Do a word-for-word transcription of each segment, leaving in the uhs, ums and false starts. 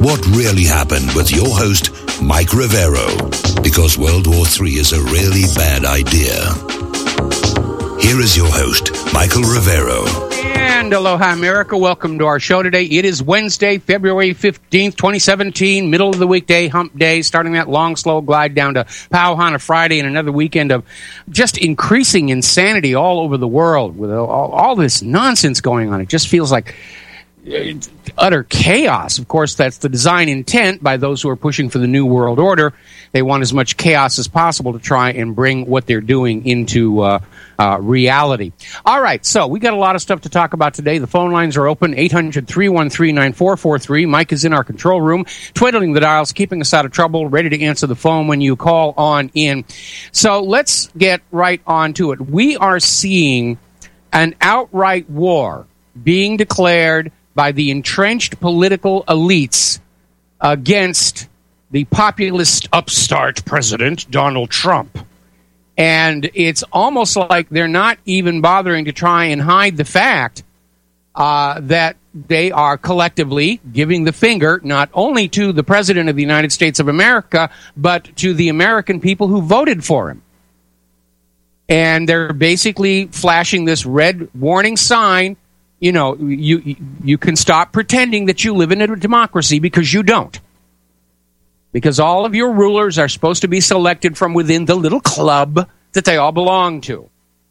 What really happened with your host, Mike Rivero, because World War Three is a really bad idea. Here is your host, Michael Rivero. And aloha, America. Welcome to our show today. It is Wednesday, February fifteenth, twenty seventeen, middle of the weekday, hump day, starting that long, slow glide down to Pauhana Friday and another weekend of just increasing insanity all over the world with all, all this nonsense going on. It just feels like utter chaos. Of course, that's the design intent by those who are pushing for the New World Order. They want as much chaos as possible to try and bring what they're doing into uh, uh, reality. All right, so we got a lot of stuff to talk about today. The phone lines are open, eight hundred, three one three, nine four four three. Mike is in our control room, twiddling the dials, keeping us out of trouble, ready to answer the phone when you call on in. So let's get right on to it. We are seeing an outright war being declared by the entrenched political elites against the populist upstart president, Donald Trump. And it's almost like they're not even bothering to try and hide the fact uh, that they are collectively giving the finger not only to the President of the United States of America, but to the American people who voted for him. And they're basically flashing this red warning sign. You know, you you can stop pretending that you live in a democracy, because you don't. Because all of your rulers are supposed to be selected from within the little club that they all belong to.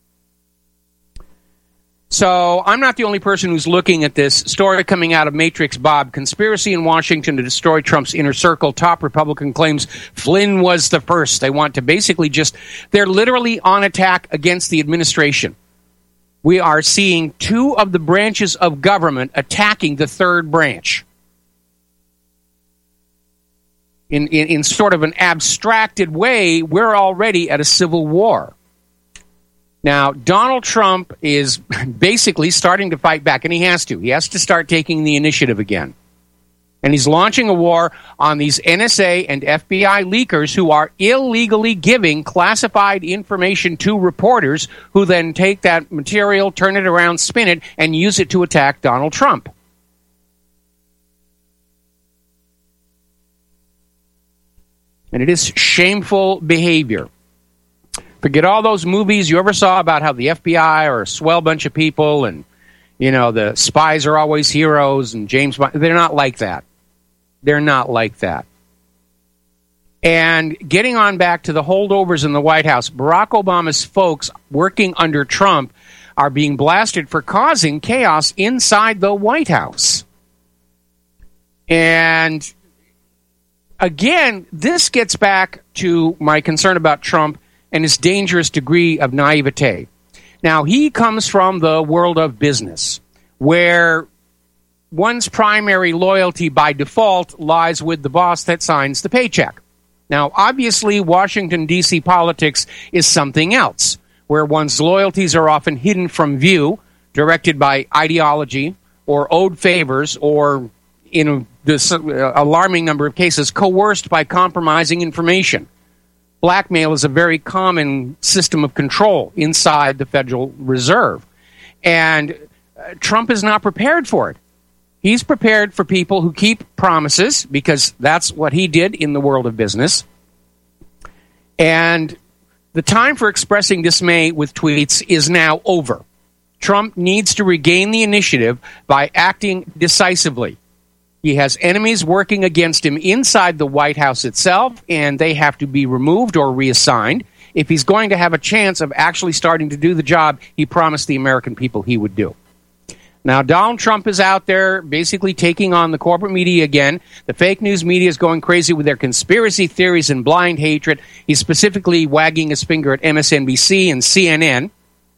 So I'm not the only person who's looking at this story coming out of Matrix Bob. Conspiracy in Washington to destroy Trump's inner circle. Top Republican claims Flynn was the first. They want to basically just, they're literally on attack against the administration. We are seeing two of the branches of government attacking the third branch in, in, in sort of an abstracted way. We're already at a civil war. Now, Donald Trump is basically starting to fight back, and he has to. He has to start taking the initiative again. And he's launching a war on these N S A and F B I leakers who are illegally giving classified information to reporters who then take that material, turn it around, spin it, and use it to attack Donald Trump. And it is shameful behavior. Forget all those movies you ever saw about how the F B I are a swell bunch of people and, you know, the spies are always heroes and James Bond. They're not like that. They're not like that. And getting on back to the holdovers in the White House, Barack Obama's folks working under Trump are being blasted for causing chaos inside the White House. And again, this gets back to my concern about Trump and his dangerous degree of naivete. Now, he comes from the world of business, where one's primary loyalty by default lies with the boss that signs the paycheck. Now, obviously, Washington, D C politics is something else, where one's loyalties are often hidden from view, directed by ideology or owed favors, or, in this alarming number of cases, coerced by compromising information. Blackmail is a very common system of control inside the Federal Reserve. And uh, Trump is not prepared for it. He's prepared for people who keep promises, because that's what he did in the world of business. And the time for expressing dismay with tweets is now over. Trump needs to regain the initiative by acting decisively. He has enemies working against him inside the White House itself, and they have to be removed or reassigned if he's going to have a chance of actually starting to do the job he promised the American people he would do. Now, Donald Trump is out there basically taking on the corporate media again. The fake news media is going crazy with their conspiracy theories and blind hatred. He's specifically wagging his finger at M S N B C and C N N.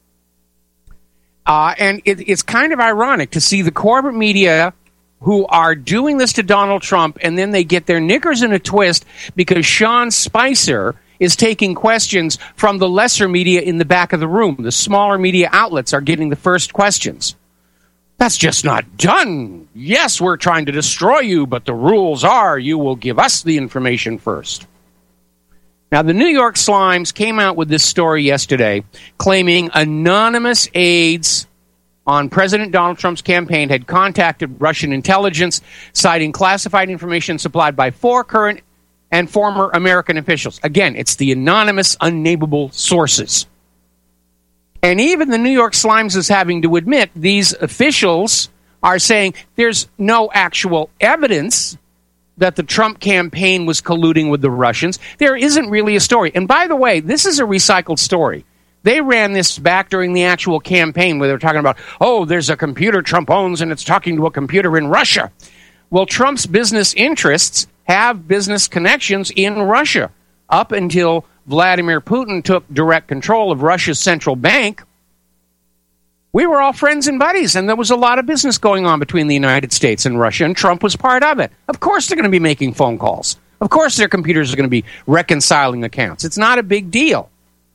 Uh, and it, it's kind of ironic to see the corporate media who are doing this to Donald Trump, and then they get their knickers in a twist because Sean Spicer is taking questions from the lesser media in the back of the room. The smaller media outlets are getting the first questions. That's just not done. Yes, we're trying to destroy you, but the rules are you will give us the information first. Now, the New York Slimes came out with this story yesterday claiming anonymous aides on President Donald Trump's campaign had contacted Russian intelligence, citing classified information supplied by four current and former American officials. Again, it's the anonymous, unnameable sources. And even the New York Slimes is having to admit these officials are saying there's no actual evidence that the Trump campaign was colluding with the Russians. There isn't really a story. And by the way, this is a recycled story. They ran this back during the actual campaign where they were talking about, oh, there's a computer Trump owns and it's talking to a computer in Russia. Well, Trump's business interests have business connections in Russia. Up until Vladimir Putin took direct control of Russia's central bank, we were all friends and buddies, and there was a lot of business going on between the United States and Russia, and Trump was part of it. Of course they're going to be making phone calls. Of course their computers are going to be reconciling accounts. It's not a big deal.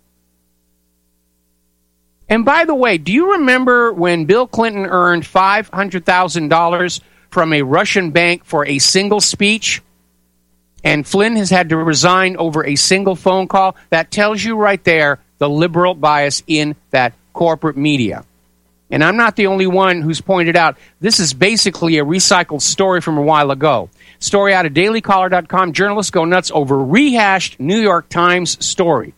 And by the way, do you remember when Bill Clinton earned five hundred thousand dollars from a Russian bank for a single speech? And Flynn has had to resign over a single phone call? That tells you right there the liberal bias in that corporate media. And I'm not the only one who's pointed out this is basically a recycled story from a while ago. Story out of daily caller dot com. Journalists go nuts over rehashed New York Times story.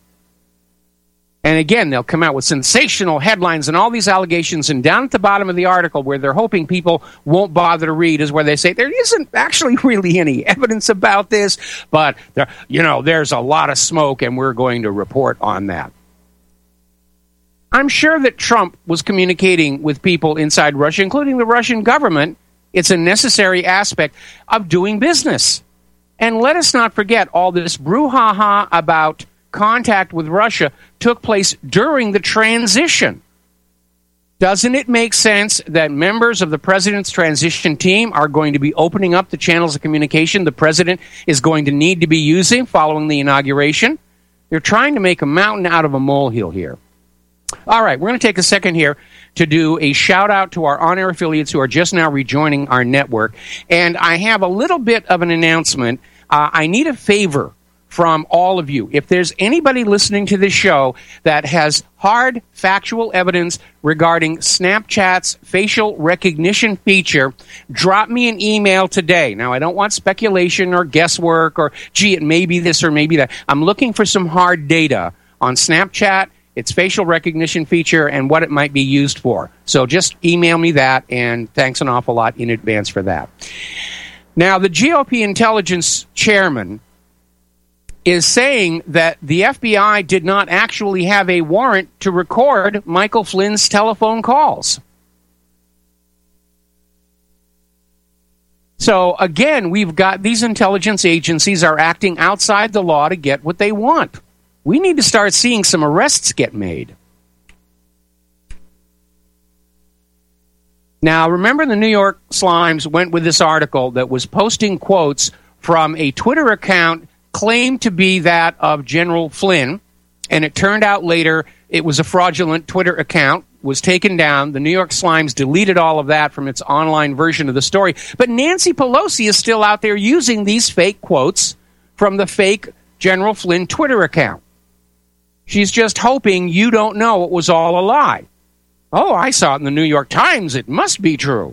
And again, they'll come out with sensational headlines and all these allegations. And down at the bottom of the article, where they're hoping people won't bother to read, is where they say there isn't actually really any evidence about this, but there, you know, there's a lot of smoke, and we're going to report on that. I'm sure that Trump was communicating with people inside Russia, including the Russian government. It's a necessary aspect of doing business. And let us not forget, all this brouhaha about contact with Russia took place during the transition. Doesn't it make sense that members of the president's transition team are going to be opening up the channels of communication the president is going to need to be using following the inauguration? They're trying to make a mountain out of a molehill here. All right, we're going to take a second here to do a shout-out to our on-air affiliates who are just now rejoining our network. And I have a little bit of an announcement. Uh, I need a favor from all of you. If there's anybody listening to this show that has hard, factual evidence regarding Snapchat's facial recognition feature, drop me an email today. Now, I don't want speculation or guesswork or, gee, it may be this or maybe that. I'm looking for some hard data on Snapchat, its facial recognition feature, and what it might be used for. So just email me that, and thanks an awful lot in advance for that. Now, the G O P intelligence chairman is saying that the F B I did not actually have a warrant to record Michael Flynn's telephone calls. So, again, we've got these intelligence agencies are acting outside the law to get what they want. We need to start seeing some arrests get made. Now, remember the New York Slimes went with this article that was posting quotes from a Twitter account claimed to be that of General Flynn, and it turned out later it was a fraudulent Twitter account, was taken down. The New York Slimes deleted all of that from its online version of the story. But Nancy Pelosi is still out there using these fake quotes from the fake General Flynn Twitter account. She's just hoping you don't know it was all a lie. Oh, I saw it in the New York Times. It must be true.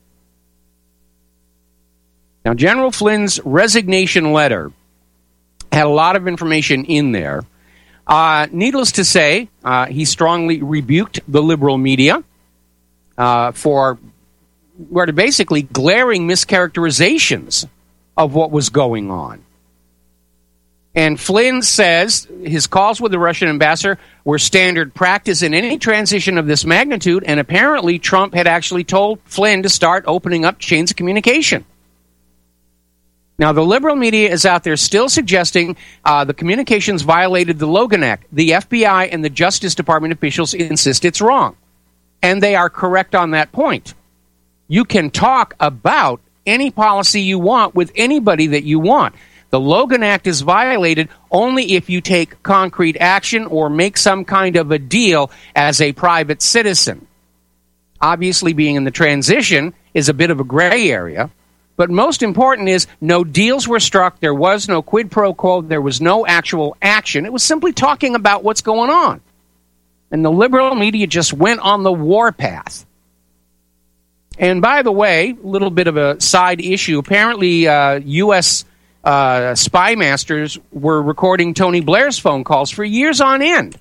Now, General Flynn's resignation letter had a lot of information in there. Uh, needless to say, uh, he strongly rebuked the liberal media uh, for were basically glaring mischaracterizations of what was going on. And Flynn says his calls with the Russian ambassador were standard practice in any transition of this magnitude, and apparently Trump had actually told Flynn to start opening up chains of communication. Now, the liberal media is out there still suggesting uh, the communications violated the Logan Act. The F B I and the Justice Department officials insist it's wrong. And they are correct on that point. You can talk about any policy you want with anybody that you want. The Logan Act is violated only if you take concrete action or make some kind of a deal as a private citizen. Obviously, being in the transition is a bit of a gray area. But most important is no deals were struck, there was no quid pro quo, there was no actual action. It was simply talking about what's going on. And the liberal media just went on the warpath. And by the way, a little bit of a side issue. Apparently, uh, U S uh, spy masters were recording Tony Blair's phone calls for years on end.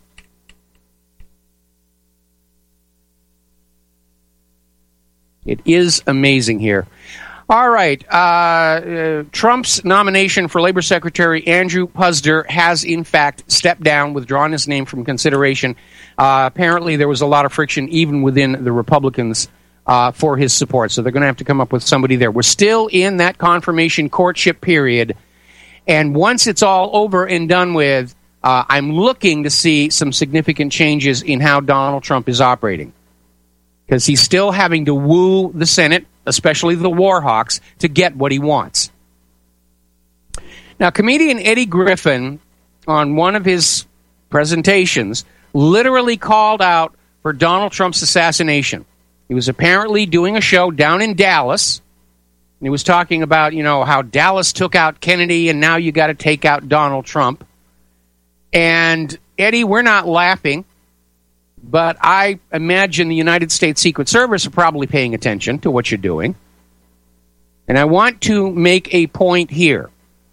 It is amazing here. All right. Uh, uh, Trump's nomination for Labor Secretary Andrew Puzder has, in fact, stepped down, withdrawn his name from consideration. Uh, apparently, there was a lot of friction even within the Republicans uh, for his support. So they're going to have to come up with somebody there. We're still in that confirmation courtship period. And once it's all over and done with, uh, I'm looking to see some significant changes in how Donald Trump is operating. Because he's still having to woo the Senate, especially the Warhawks, to get what he wants. Now, comedian Eddie Griffin, on one of his presentations, literally called out for Donald Trump's assassination. He was apparently doing a show down in Dallas, and he was talking about, you know, how Dallas took out Kennedy, and now you got to take out Donald Trump. And, Eddie, we're not laughing. But I imagine the United States Secret Service are probably paying attention to what you're doing. And I want to make a point here.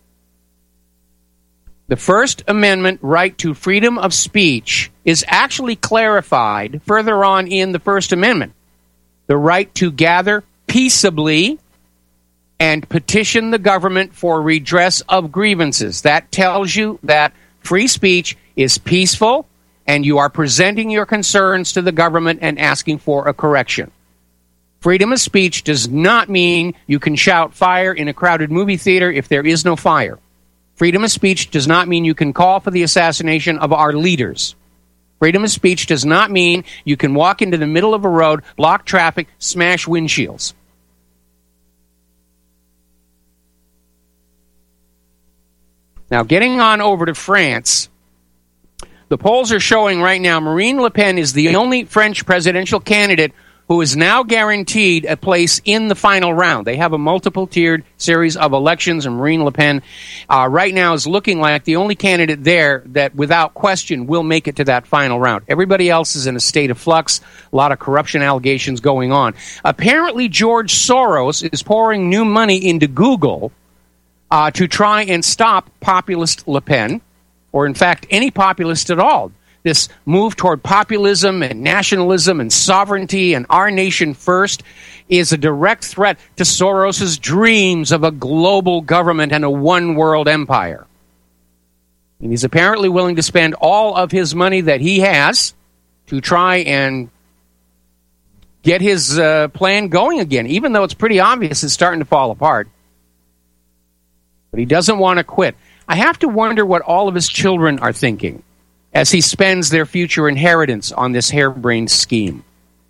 The First Amendment right to freedom of speech is actually clarified further on in the First Amendment. The right to gather peaceably and petition the government for redress of grievances. That tells you that free speech is peaceful, and you are presenting your concerns to the government and asking for a correction. Freedom of speech does not mean you can shout fire in a crowded movie theater if there is no fire. Freedom of speech does not mean you can call for the assassination of our leaders. Freedom of speech does not mean you can walk into the middle of a road, block traffic, smash windshields. Now, getting on over to France, the polls are showing right now Marine Le Pen is the only French presidential candidate who is now guaranteed a place in the final round. They have a multiple-tiered series of elections, and Marine Le Pen uh, right now is looking like the only candidate there that, without question, will make it to that final round. Everybody else is in a state of flux, a lot of corruption allegations going on. Apparently, George Soros is pouring new money into Google uh, to try and stop populist Le Pen, or in fact, any populist at all. This move toward populism and nationalism and sovereignty and our nation first is a direct threat to Soros's dreams of a global government and a one-world empire. And he's apparently willing to spend all of his money that he has to try and get his uh, plan going again, even though it's pretty obvious it's starting to fall apart. But he doesn't want to quit. I have to wonder what all of his children are thinking as he spends their future inheritance on this harebrained scheme.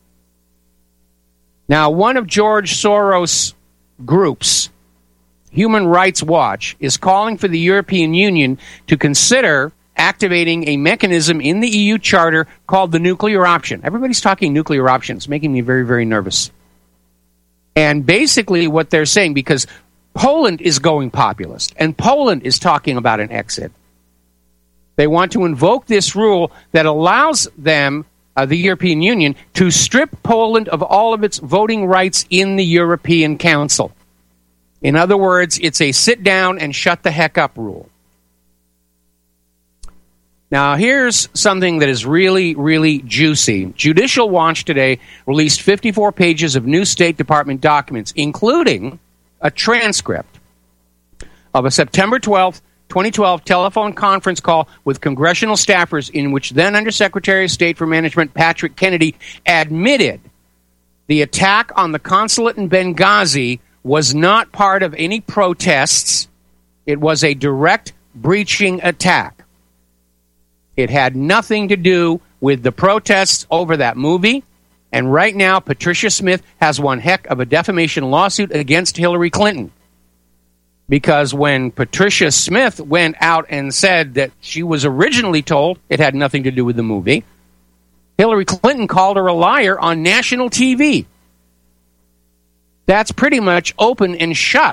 Now, one of George Soros' groups, Human Rights Watch, is calling for the European Union to consider activating a mechanism in the E U Charter called the nuclear option. Everybody's talking nuclear option. It's making me very, very nervous. And basically what they're saying, because Poland is going populist, and Poland is talking about an exit. They want to invoke this rule that allows them, uh, the European Union, to strip Poland of all of its voting rights in the European Council. In other words, it's a sit down and shut the heck up rule. Now, here's something that is really, really juicy. Judicial Watch today released fifty-four pages of new State Department documents, including a transcript of a September twelfth, twenty twelve telephone conference call with congressional staffers in which then Undersecretary of State for Management Patrick Kennedy admitted the attack on the consulate in Benghazi was not part of any protests. It was a direct breaching attack. It had nothing to do with the protests over that movie. And right now, Patricia Smith has one heck of a defamation lawsuit against Hillary Clinton. Because when Patricia Smith went out and said that she was originally told it had nothing to do with the movie, Hillary Clinton called her a liar on national T V. That's pretty much open and shut.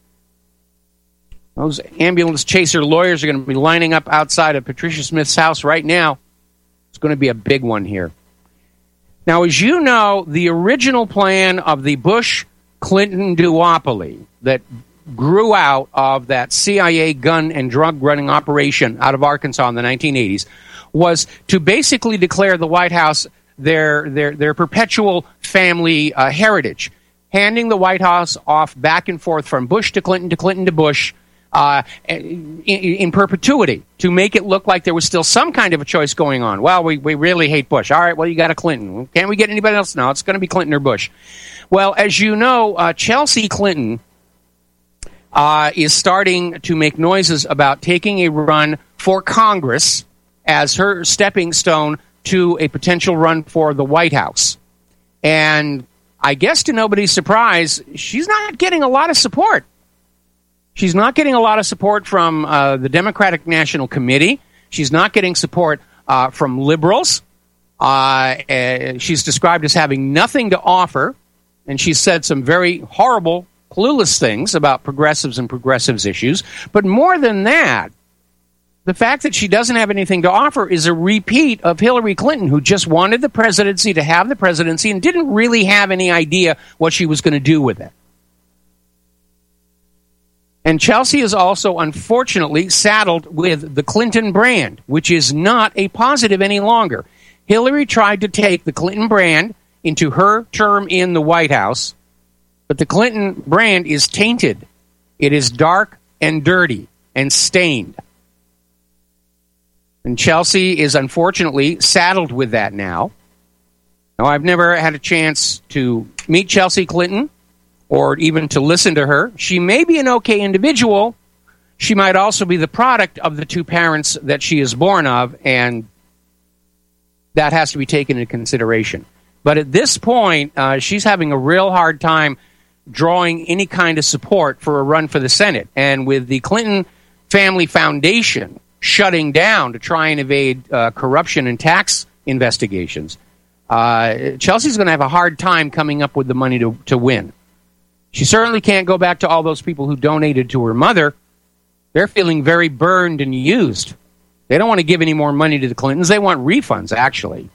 Those ambulance chaser lawyers are going to be lining up outside of Patricia Smith's house right now. It's going to be a big one here. Now, as you know, the original plan of the Bush-Clinton duopoly that grew out of that C I A gun and drug running operation out of Arkansas in the nineteen eighties was to basically declare the White House their their, their perpetual family uh, heritage, handing the White House off back and forth from Bush to Clinton to Clinton to Bush uh, in, in perpetuity to make it look like there was still some kind of a choice going on. Well, we, we really hate Bush. All right, well, you got a Clinton. Can't we get anybody else? No, it's going to be Clinton or Bush. Well, as you know, uh, Chelsea Clinton Uh, is starting to make noises about taking a run for Congress as her stepping stone to a potential run for the White House. And I guess to nobody's surprise, she's not getting a lot of support. She's not getting a lot of support from uh, the Democratic National Committee. She's not getting support uh, from liberals. Uh, uh, she's described as having nothing to offer, and she's said some very horrible clueless things about progressives and progressives issues. But more than that, the fact that she doesn't have anything to offer is a repeat of Hillary Clinton, who just wanted the presidency to have the presidency and didn't really have any idea what she was going to do with it. And Chelsea is also, unfortunately, saddled with the Clinton brand, which is not a positive any longer. Hillary tried to take the Clinton brand into her term in the White House, but the Clinton brand is tainted. It is dark and dirty and stained. And Chelsea is unfortunately saddled with that now. Now, I've never had a chance to meet Chelsea Clinton or even to listen to her. She may be an okay individual. She might also be the product of the two parents that she is born of, and that has to be taken into consideration. But at this point, uh, she's having a real hard time drawing any kind of support for a run for the Senate. And with the Clinton Family Foundation shutting down to try and evade uh, corruption and tax investigations, uh, Chelsea's going to have a hard time coming up with the money to, to win. She certainly can't go back to all those people who donated to her mother. They're feeling very burned and used. They don't want to give any more money to the Clintons. They want refunds, actually.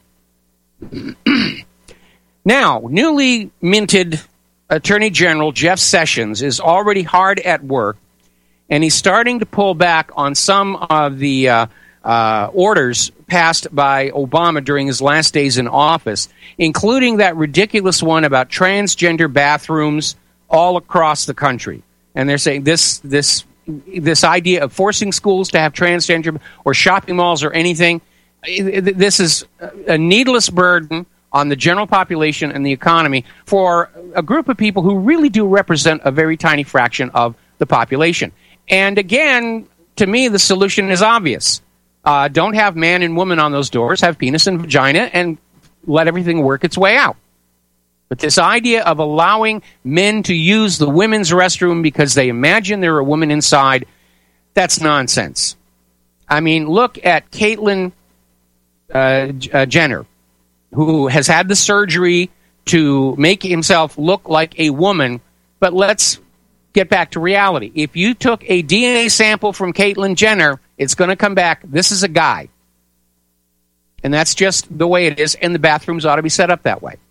Now, newly minted Attorney General Jeff Sessions is already hard at work, and he's starting to pull back on some of the uh, uh, orders passed by Obama during his last days in office, including that ridiculous one about transgender bathrooms all across the country. And they're saying this this this idea of forcing schools to have transgender or shopping malls or anything, this is a needless burden on the general population and the economy for a group of people who really do represent a very tiny fraction of the population. And again, to me, the solution is obvious. Uh, don't have man and woman on those doors, have penis and vagina, and let everything work its way out. But this idea of allowing men to use the women's restroom because they imagine there are a woman inside, that's nonsense. I mean, look at Caitlyn uh, uh, Jenner, who has had the surgery to make himself look like a woman. But let's get back to reality. If you took a D N A sample from Caitlyn Jenner, it's going to come back, this is a guy. And that's just the way it is, and the bathrooms ought to be set up that way.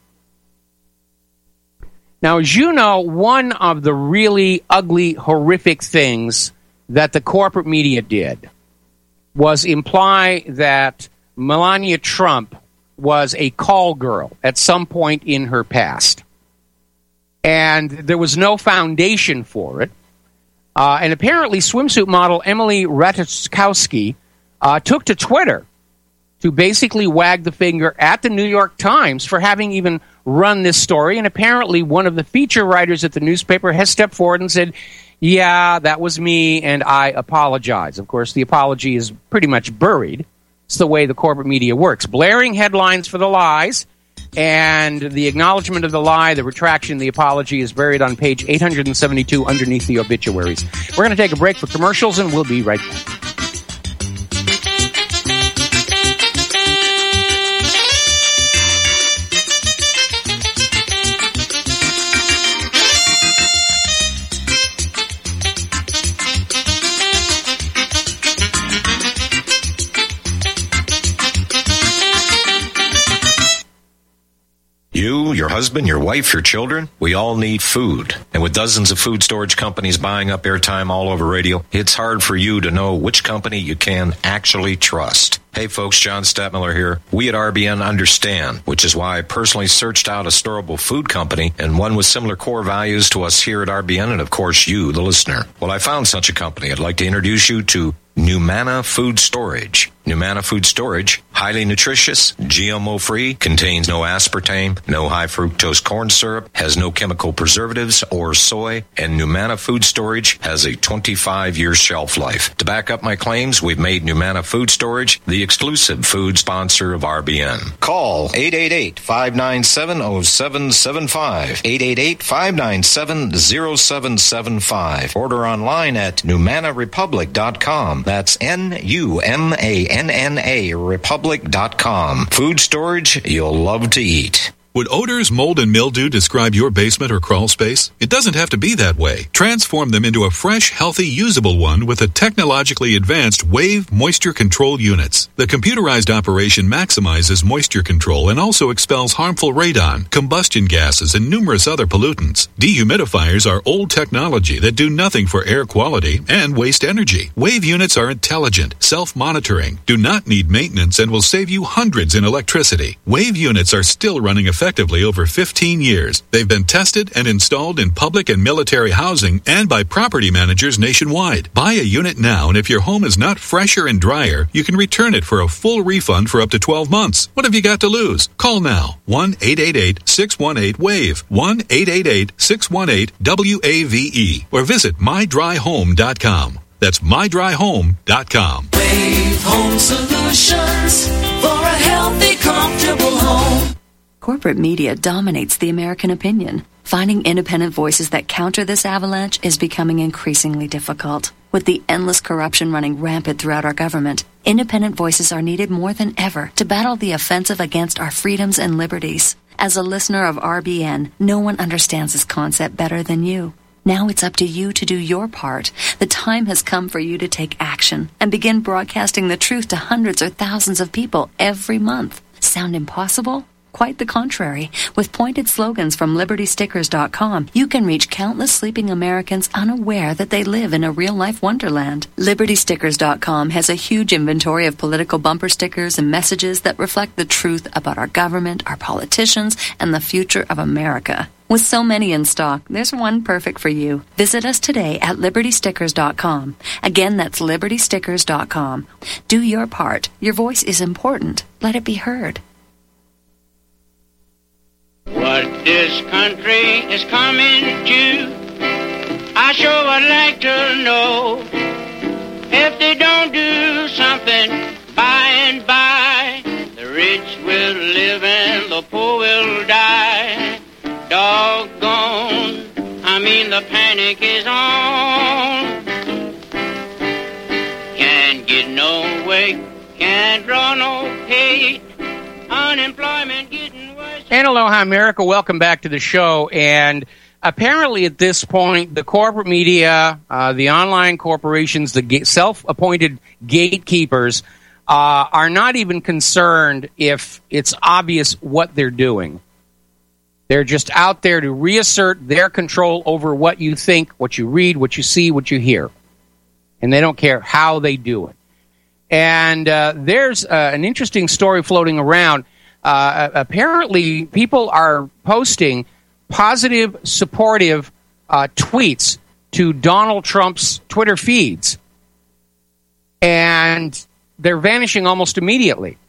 Now, as you know, one of the really ugly, horrific things that the corporate media did was imply that Melania Trump was a call girl at some point in her past. And there was no foundation for it. Uh, and apparently swimsuit model Emily Ratajkowski uh, took to Twitter to basically wag the finger at the New York Times for having even run this story. And apparently one of the feature writers at the newspaper has stepped forward and said, yeah, that was me, and I apologize. Of course, the apology is pretty much buried. It's the way the corporate media works. Blaring headlines for the lies, and the acknowledgement of the lie, the retraction, the apology is buried on page eight hundred seventy-two underneath the obituaries. We're going to take a break for commercials, and we'll be right back. You, your husband, your wife, your children, we all need food. And with dozens of food storage companies buying up airtime all over radio, it's hard for you to know which company you can actually trust. Hey folks, John Stadtmiller here. We at R B N understand, which is why I personally searched out a storable food company and one with similar core values to us here at R B N and of course you, the listener. Well, I found such a company. I'd like to introduce you to Numana Food Storage. Numana Food Storage, highly nutritious, G M O-free, contains no aspartame, no high-fructose corn syrup, has no chemical preservatives or soy, and Numana Food Storage has a twenty-five year shelf life. To back up my claims, we've made Numana Food Storage the exclusive food sponsor of R B N. Call eight eight eight, five nine seven, zero seven seven five, eight eight eight, five nine seven, zero seven seven five. Order online at numana republic dot com. That's N U M A N N A republic dot com. Food storage you'll love to eat. Would odors, mold, and mildew describe your basement or crawl space? It doesn't have to be that way. Transform them into a fresh, healthy, usable one with the technologically advanced Wave Moisture Control Units. The computerized operation maximizes moisture control and also expels harmful radon, combustion gases, and numerous other pollutants. Dehumidifiers are old technology that do nothing for air quality and waste energy. Wave units are intelligent, self-monitoring, do not need maintenance, and will save you hundreds in electricity. Wave units are still running effectively effectively over fifteen years. They've been tested and installed in public and military housing and by property managers nationwide. Buy a unit now, and if your home is not fresher and drier, you can return it for a full refund for up to twelve months. What have you got to lose? Call now. one eight eight eight, six one eight, WAVE. one eight eight eight, six one eight, W A V E. Or visit my dry home dot com. That's my dry home dot com. Wave Home Solutions for a healthy, comfortable home. Corporate media dominates the American opinion. Finding independent voices that counter this avalanche is becoming increasingly difficult. With the endless corruption running rampant throughout our government, independent voices are needed more than ever to battle the offensive against our freedoms and liberties. As a listener of R B N, no one understands this concept better than you. Now it's up to you to do your part. The time has come for you to take action and begin broadcasting the truth to hundreds or thousands of people every month. Sound impossible? Quite the contrary. With pointed slogans from liberty stickers dot com, you can reach countless sleeping Americans unaware that they live in a real-life wonderland. liberty stickers dot com has a huge inventory of political bumper stickers and messages that reflect the truth about our government, our politicians, and the future of America. With so many in stock, there's one perfect for you. Visit us today at liberty stickers dot com. Again, that's liberty stickers dot com. Do your part. Your voice is important. Let it be heard. What this country is coming to, I sure would like to know. If they don't do something by and by, the rich will live and the poor will die. Doggone, I mean the panic is on. Can't get no way, can't draw no pay, unemployment getting worse. And aloha, America. Welcome back to the show. And apparently at this point, the corporate media, uh, the online corporations, the ga- self-appointed gatekeepers uh, are not even concerned if it's obvious what they're doing. They're just out there to reassert their control over what you think, what you read, what you see, what you hear. And they don't care how they do it. And uh, there's uh, an interesting story floating around. Uh, apparently, people are posting positive, supportive uh, tweets to Donald Trump's Twitter feeds. And they're vanishing almost immediately.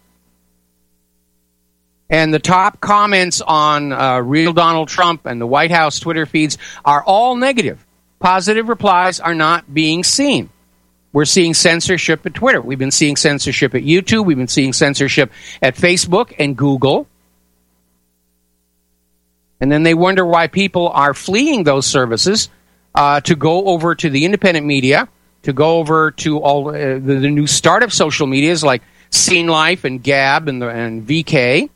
And the top comments on uh, Real Donald Trump and the White House Twitter feeds are all negative. Positive replies are not being seen. We're seeing censorship at Twitter. We've been seeing censorship at YouTube. We've been seeing censorship at Facebook and Google. And then they wonder why people are fleeing those services uh, to go over to the independent media, to go over to all uh, the, the new startup social medias like Scene Life and Gab and, the, and V K,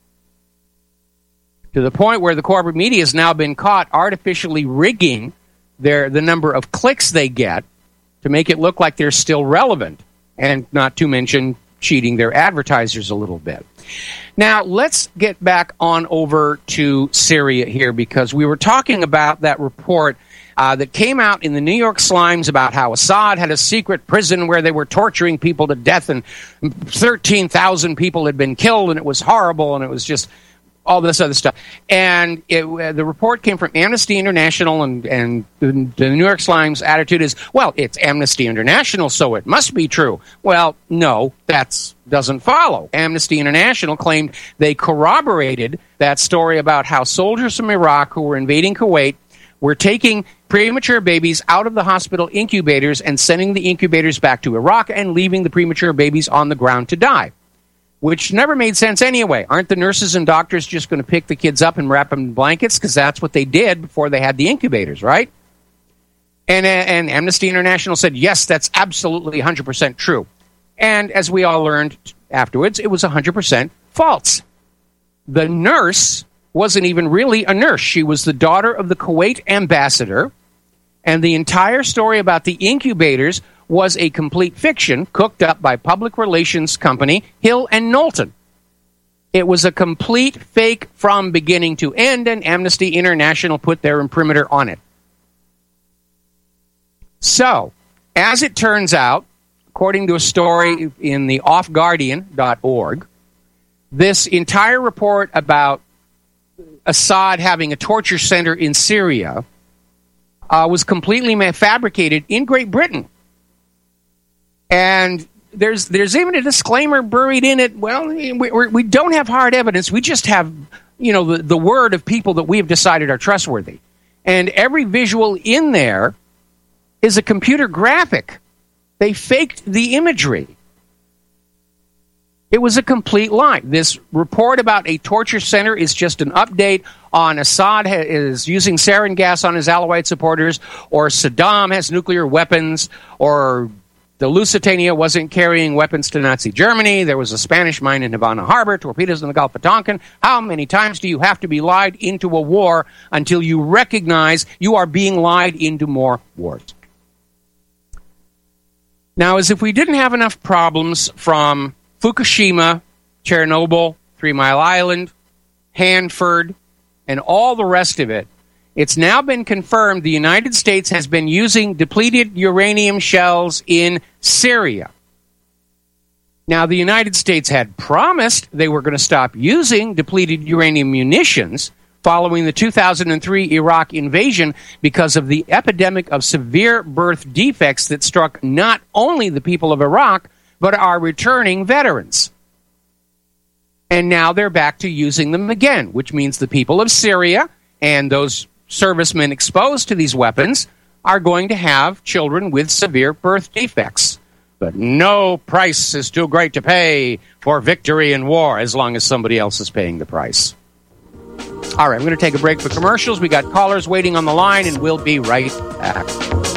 to the point where the corporate media has now been caught artificially rigging their the number of clicks they get to make it look like they're still relevant, and not to mention cheating their advertisers a little bit. Now, let's get back on over to Syria here, because we were talking about that report uh, that came out in the New York Slimes about how Assad had a secret prison where they were torturing people to death, and thirteen thousand people had been killed, and it was horrible, and it was just all this other stuff. And it, uh, the report came from Amnesty International, and, and the, the New York Slimes attitude is, well, it's Amnesty International, so it must be true. Well, no, that doesn't follow. Amnesty International claimed they corroborated that story about how soldiers from Iraq who were invading Kuwait were taking premature babies out of the hospital incubators and sending the incubators back to Iraq and leaving the premature babies on the ground to die. Which never made sense anyway. Aren't the nurses and doctors just going to pick the kids up and wrap them in blankets? Because that's what they did before they had the incubators, right? And, and Amnesty International said, yes, that's absolutely one hundred percent true. And as we all learned afterwards, it was one hundred percent false. The nurse wasn't even really a nurse. She was the daughter of the Kuwait ambassador. And the entire story about the incubators was a complete fiction cooked up by public relations company Hill and Knowlton. It was a complete fake from beginning to end, and Amnesty International put their imprimatur on it. So, as it turns out, according to a story in the off guardian dot org, this entire report about Assad having a torture center in Syria uh, was completely fabricated in Great Britain. And there's there's even a disclaimer buried in it. Well, we, we're, we don't have hard evidence. We just have, you know, the, the word of people that we have decided are trustworthy. And every visual in there is a computer graphic. They faked the imagery. It was a complete lie. This report about a torture center is just an update on Assad ha- is using sarin gas on his Alawite supporters, or Saddam has nuclear weapons, or the Lusitania wasn't carrying weapons to Nazi Germany. There was a Spanish mine in Havana Harbor, torpedoes in the Gulf of Tonkin. How many times do you have to be lied into a war until you recognize you are being lied into more wars? Now, as if we didn't have enough problems from Fukushima, Chernobyl, Three Mile Island, Hanford, and all the rest of it, it's now been confirmed the United States has been using depleted uranium shells in Syria. Now, the United States had promised they were going to stop using depleted uranium munitions following the two thousand three Iraq invasion because of the epidemic of severe birth defects that struck not only the people of Iraq, but our returning veterans. And now they're back to using them again, which means the people of Syria and those servicemen exposed to these weapons are going to have children with severe birth defects. But no price is too great to pay for victory in war as long as somebody else is paying the price. All right, I'm going to take a break for commercials. We got callers waiting on the line, and we'll be right back.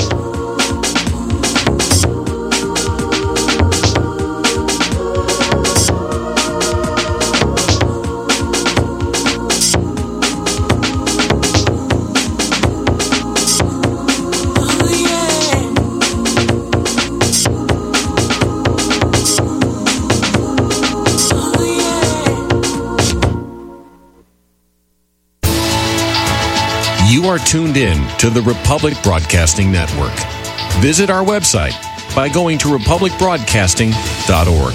You are tuned in to the Republic Broadcasting Network. Visit our website by going to republic broadcasting dot org.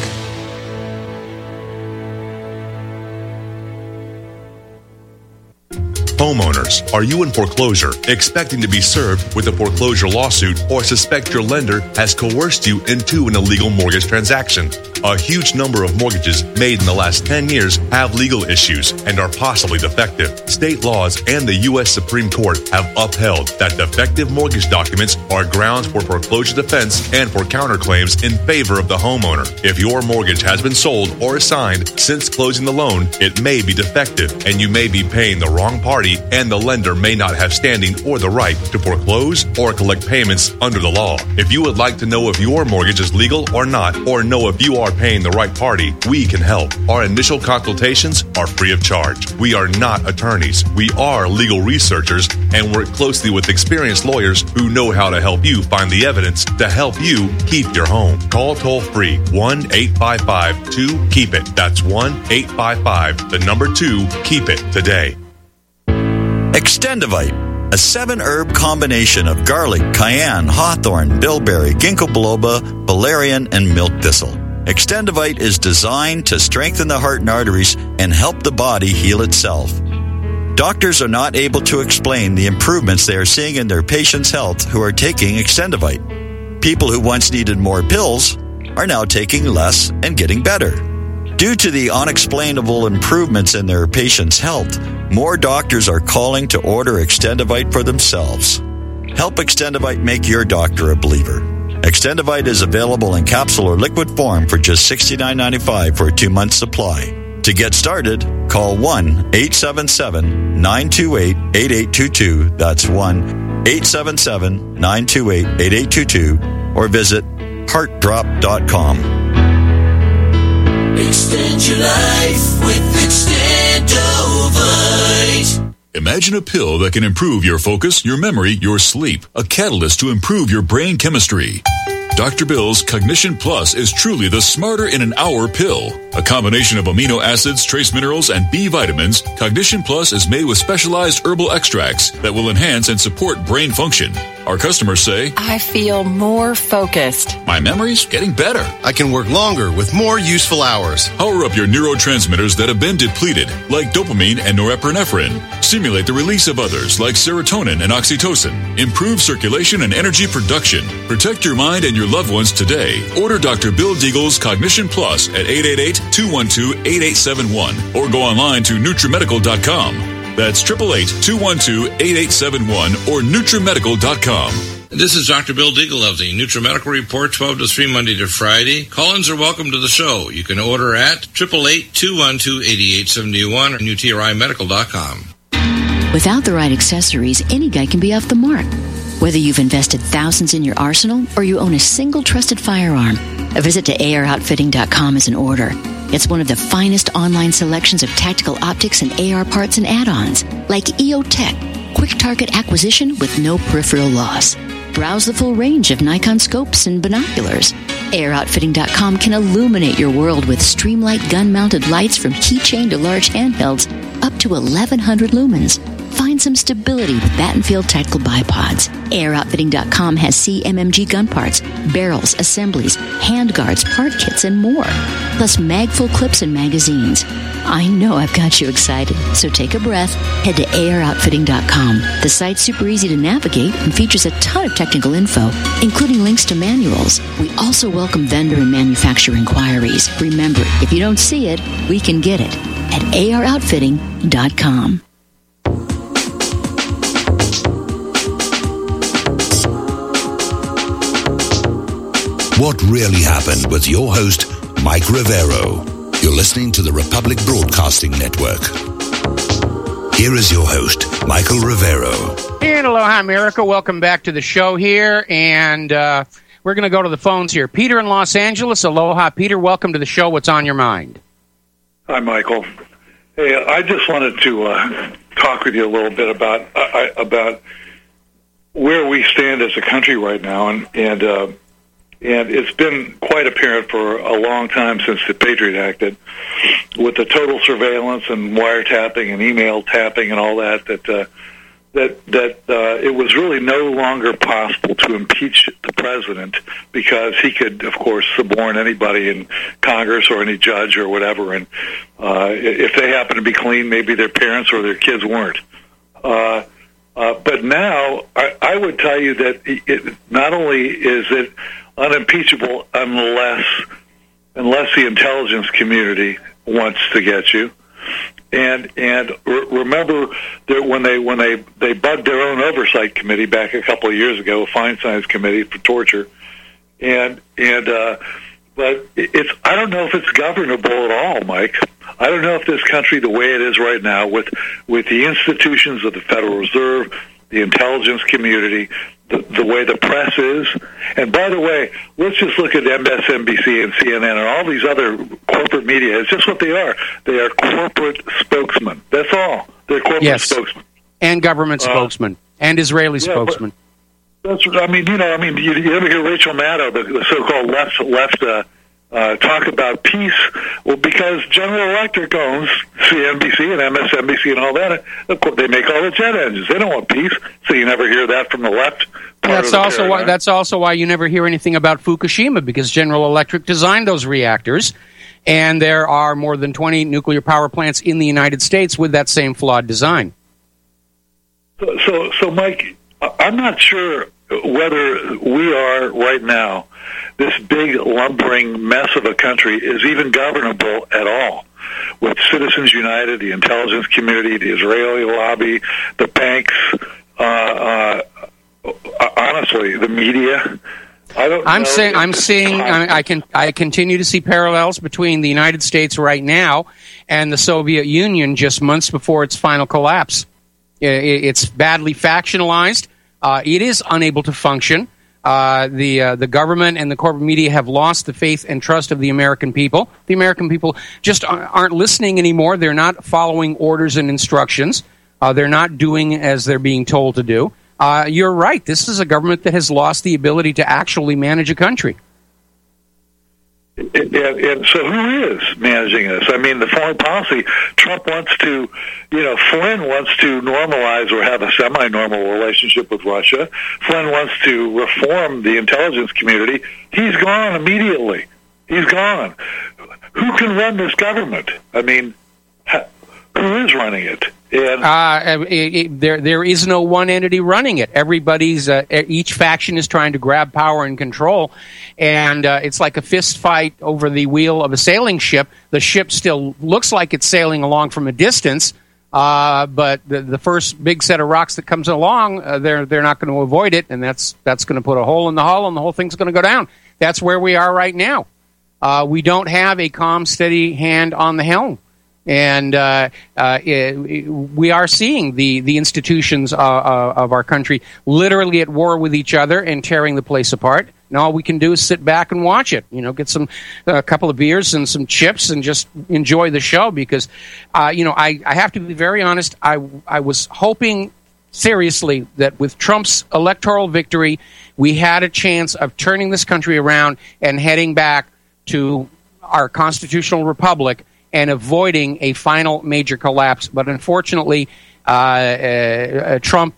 Homeowners, are you in foreclosure, expecting to be served with a foreclosure lawsuit, or suspect your lender has coerced you into an illegal mortgage transaction? A huge number of mortgages made in the last ten years have legal issues and are possibly defective. State laws and the U S Supreme Court have upheld that defective mortgage documents are grounds for foreclosure defense and for counterclaims in favor of the homeowner. If your mortgage has been sold or assigned since closing the loan, it may be defective and you may be paying the wrong party, and the lender may not have standing or the right to foreclose or collect payments under the law. If you would like to know if your mortgage is legal or not, or know if you are paying the right party, we can help. Our initial consultations are free of charge. We are not attorneys. We are legal researchers and work closely with experienced lawyers who know how to help you find the evidence to help you keep your home. Call toll free one eight five five two keep it. That's one eight five five, the number two, keep it today. Extendivite, a seven-herb combination of garlic, cayenne, hawthorn, bilberry, ginkgo biloba, valerian, and milk thistle. Extendivite is designed to strengthen the heart and arteries and help the body heal itself. Doctors are not able to explain the improvements they are seeing in their patients' health who are taking Extendivite. People who once needed more pills are now taking less and getting better. Due to the unexplainable improvements in their patients' health, more doctors are calling to order Extendivite for themselves. Help Extendivite make your doctor a believer. Extendivite is available in capsule or liquid form for just sixty-nine ninety-five for a two-month supply. To get started, call one eight seven seven nine two eight eight eight two two. That's one eight seven seven nine two eight eight eight two two or visit heart drop dot com. Extend your life with Extendovite. Imagine a pill that can improve your focus, your memory, your sleep. A catalyst to improve your brain chemistry. Doctor Bill's Cognition Plus is truly the smarter in an hour pill. A combination of amino acids, trace minerals, and B vitamins, Cognition Plus is made with specialized herbal extracts that will enhance and support brain function. Our customers say, I feel more focused. My memory's getting better. I can work longer with more useful hours. Power up your neurotransmitters that have been depleted, like dopamine and norepinephrine. Stimulate the release of others, like serotonin and oxytocin. Improve circulation and energy production. Protect your mind and your loved ones today. Order Doctor Bill Deagle's Cognition Plus at eight eight eight, two one two, eight eight seven one or go online to nutrimedical dot com. That's eight eight eight, two one two, eight eight seven one or nutrimedical dot com. This is Doctor Bill Deagle of the NutriMedical Report, twelve to three, Monday to Friday. Call-ins are welcome to the show. You can order at eight eight eight, two one two, eight eight seven one or N U T R I medical dot com. Without the right accessories, any guy can be off the mark. Whether you've invested thousands in your arsenal or you own a single trusted firearm, a visit to A R outfitting dot com is in order. It's one of the finest online selections of tactical optics and A R parts and add-ons, like E O Tech, quick target acquisition with no peripheral loss. Browse the full range of Nikon scopes and binoculars. A R outfitting dot com can illuminate your world with Streamlight gun-mounted lights from keychain to large handhelds up to eleven hundred lumens. Find some stability with Battenfield Tactical Bipods. A R outfitting dot com has C M M G gun parts, barrels, assemblies, handguards, part kits, and more. Plus mag-full clips and magazines. I know I've got you excited, so take a breath. Head to A R outfitting dot com. The site's super easy to navigate and features a ton of technical info, including links to manuals. We also welcome vendor and manufacturer inquiries. Remember, if you don't see it, we can get it at A R outfitting dot com. What really happened with your host, Mike Rivero. You're listening to the Republic Broadcasting Network. Here is your host, Michael Rivero. And aloha, America. Welcome back to the show here. And uh, we're going to go to the phones here. Peter in Los Angeles. Aloha, Peter. Welcome to the show. What's on your mind? Hi, Michael. Hey, I just wanted to uh, talk with you a little bit about uh, about where we stand as a country right now. And, and uh, And it's been quite apparent for a long time since the Patriot Act that with the total surveillance and wiretapping and email tapping and all that, that uh, that that uh, it was really no longer possible to impeach the president because he could, of course, suborn anybody in Congress or any judge or whatever. And uh, if they happen to be clean, maybe their parents or their kids weren't. Uh, uh, but now I, I would tell you that it, not only is it unimpeachable unless unless the intelligence community wants to get you, and and re- remember that when they when they they bugged their own oversight committee back a couple of years ago, Feinstein's committee for torture, and and uh, but it's I don't know if it's governable at all, Mike. I don't know if this country, the way it is right now, with with the institutions of the Federal Reserve, the intelligence community, the, the way the press is. And by the way, let's just look at M S N B C and C N N and all these other corporate media. It's just what they are. They are corporate spokesmen. That's all. They're corporate yes. spokesmen. And government uh, spokesmen. And Israeli yeah, spokesmen. That's. I mean, you know, I mean, you, you ever hear Rachel Maddow, the, the so-called left, left uh, uh, talk about peace? Well, because General Electric owns C N B C and M S N B C and all that. Of course, they make all the jet engines. They don't want peace, so you never hear that from the left. That's also why. That's also why you never hear anything about Fukushima, because General Electric designed those reactors, and there are more than twenty nuclear power plants in the United States with that same flawed design. So, so, so Mike, I'm not sure whether we are right now, this big lumbering mess of a country is even governable at all. With Citizens United, the intelligence community, the Israeli lobby, the banks, uh, uh, honestly, the media. I don't. I'm know saying. I'm seeing. I, I can. I continue to see parallels between the United States right now and the Soviet Union just months before its final collapse. It's badly factionalized. Uh, it is unable to function. Uh, the uh, the government and the corporate media have lost the faith and trust of the American people. The American people just aren't listening anymore. They're not following orders and instructions. Uh, they're not doing as they're being told to do. Uh, you're right. This is a government that has lost the ability to actually manage a country. And, and so who is managing this? I mean, the foreign policy, Trump wants to, you know, Flynn wants to normalize or have a semi-normal relationship with Russia. Flynn wants to reform the intelligence community. He's gone immediately. He's gone. Who can run this government? I mean, who is running it? And uh, it, it, there, there is no one entity running it. Everybody's, uh, each faction is trying to grab power and control, and uh, it's like a fist fight over the wheel of a sailing ship. The ship still looks like it's sailing along from a distance, uh, but the, the first big set of rocks that comes along, uh, they're they're not going to avoid it, and that's that's going to put a hole in the hull, and the whole thing's going to go down. That's where we are right now. Uh, we don't have a calm, steady hand on the helm. And uh, uh, it, we are seeing the, the institutions uh, uh, of our country literally at war with each other and tearing the place apart. And all we can do is sit back and watch it. You know, get some a couple of beers and some chips and just enjoy the show. Because, uh, you know, I, I have to be very honest. I I was hoping seriously that with Trump's electoral victory, we had a chance of turning this country around and heading back to our constitutional republic and avoiding a final major collapse. But unfortunately, uh, uh, Trump,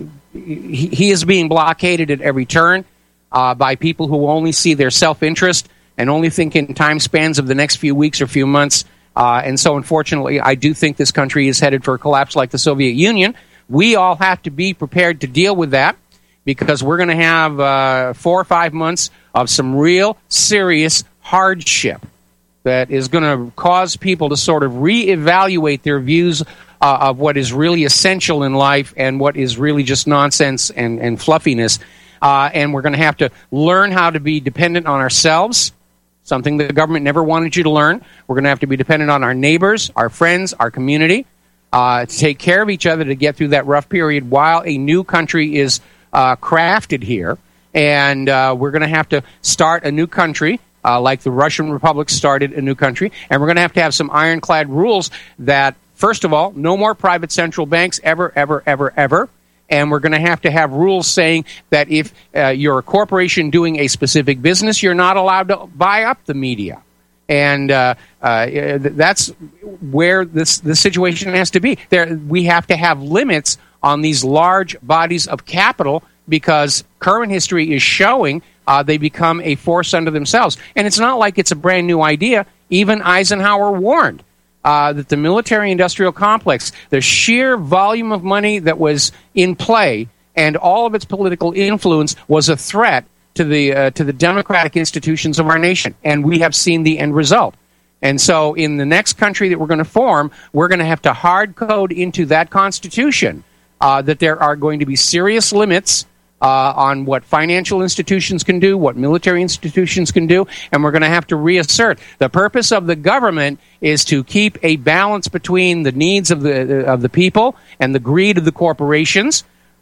he, he is being blockaded at every turn uh, by people who only see their self-interest and only think in time spans of the next few weeks or few months. Uh, and so, unfortunately, I do think this country is headed for a collapse like the Soviet Union. We all have to be prepared to deal with that, because we're going to have uh, four or five months of some real serious hardship that is going to cause people to sort of reevaluate their views uh, of what is really essential in life and what is really just nonsense and, and fluffiness. Uh, and we're going to have to learn how to be dependent on ourselves, something the government never wanted you to learn. We're going to have to be dependent on our neighbors, our friends, our community, uh, to take care of each other to get through that rough period while a new country is uh, crafted here. And uh, we're going to have to start a new country, Uh, like the Russian Republic started a new country. And we're going to have to have some ironclad rules that, first of all, no more private central banks ever, ever, ever, ever. And we're going to have to have rules saying that if uh, you're a corporation doing a specific business, you're not allowed to buy up the media. And uh, uh, that's where this, this situation has to be. There, we have to have limits on these large bodies of capital, because current history is showing Uh, they become a force unto themselves. And it's not like it's a brand new idea. Even Eisenhower warned uh, that the military-industrial complex, the sheer volume of money that was in play and all of its political influence was a threat to the uh, to the democratic institutions of our nation. And we have seen the end result. And so in the next country that we're going to form, we're going to have to hard code into that Constitution uh, that there are going to be serious limits Uh, on what financial institutions can do, what military institutions can do, and we're going to have to reassert. The purpose of the government is to keep a balance between the needs of the of the people and the greed of the corporations,